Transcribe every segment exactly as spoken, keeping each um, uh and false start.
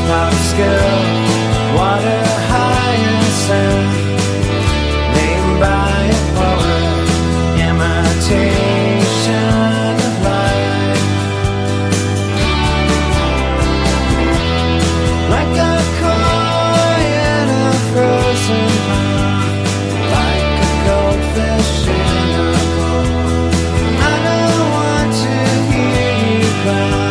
skill, water hyacinth, named by a poet, imitation of life. Like a koi in a frozen pond, like a goldfish in a bowl. I don't want to hear you cry.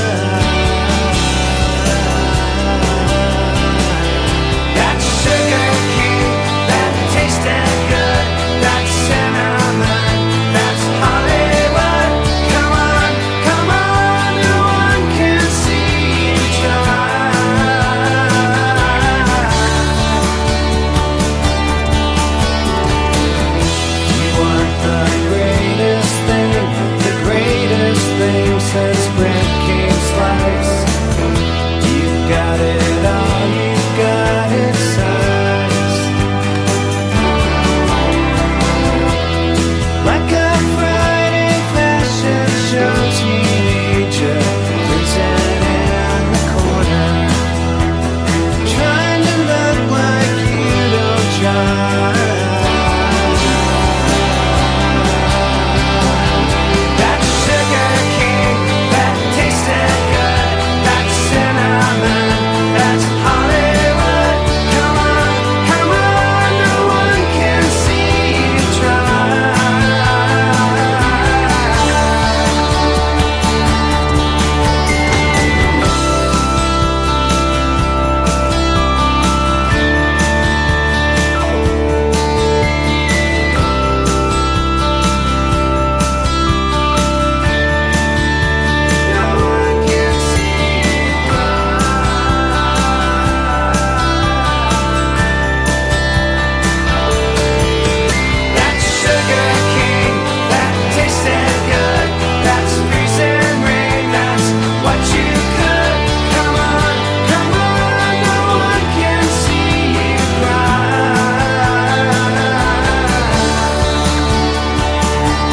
Since bread came sliced, you got it all, you got it sized. Like a Friday fashion show teenager, freezing in the corner, trying to look like you don't try.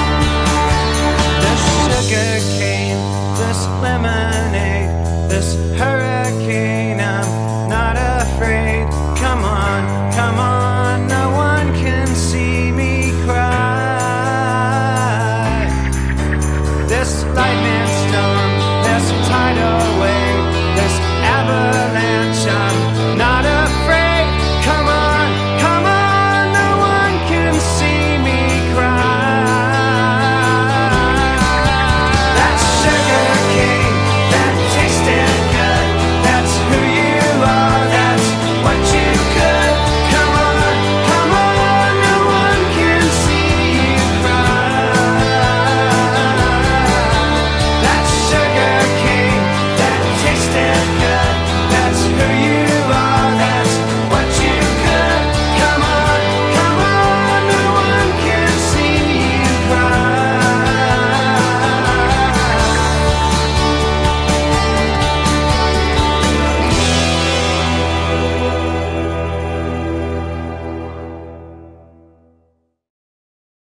This